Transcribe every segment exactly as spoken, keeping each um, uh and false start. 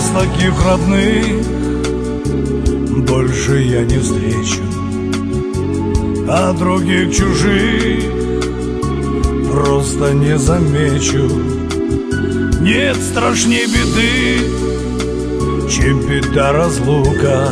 нас таких родных больше я не встречу, а других чужих просто не замечу. Нет страшней беды, чем беда разлука.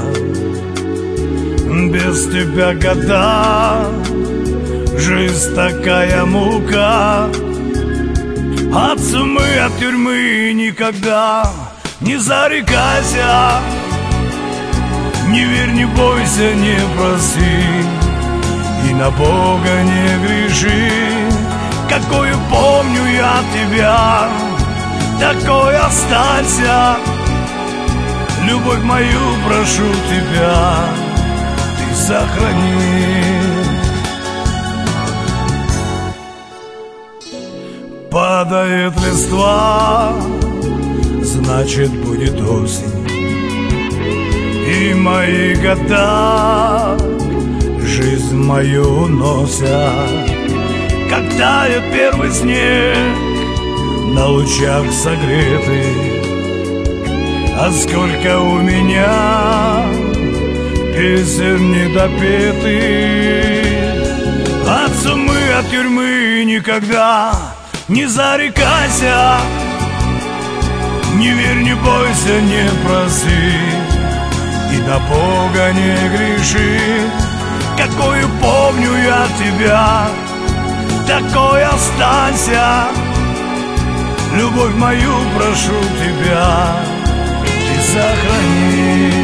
Без тебя года, жизнь такая мука. От сумы, от тюрьмы никогда не зарекайся. Не верь, не бойся, не проси, и на Бога не греши. Какую помню я тебя, такой останься. Любовь мою прошу тебя, ты сохрани. Падает листва, значит будет осень. И мои года жизнь мою уносят. Как тает первый снег на лучах согретый, а сколько у меня песен недопетых. От сумы, от тюрьмы никогда не зарекайся. Не верь, не бойся, не проси, и на Бога не греши. Какую помню я тебя, такой останься. Любовь мою прошу тебя, ты сохрани.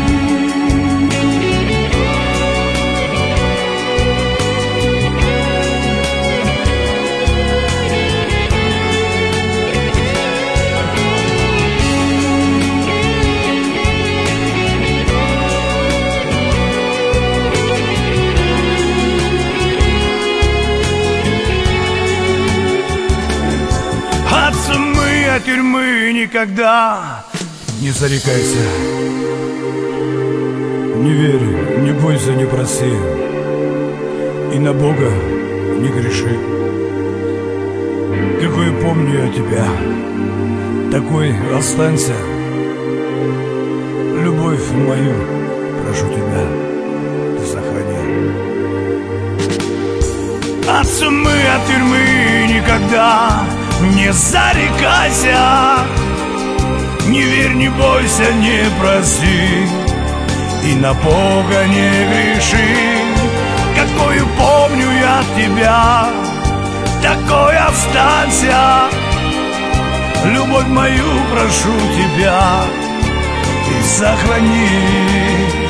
От сумы, от тюрьмы никогда не зарекайся. Не верь, не бойся, не проси, и на Бога не греши. Какой помню я тебя, такой останься. Любовь мою прошу тебя, ты сохрани. От сумы, от тюрьмы никогда не зарекайся. Не верь, не бойся, не проси, и на Бога не греши. Какую помню я тебя, такой останься. Любовь мою прошу тебя, ты сохрани.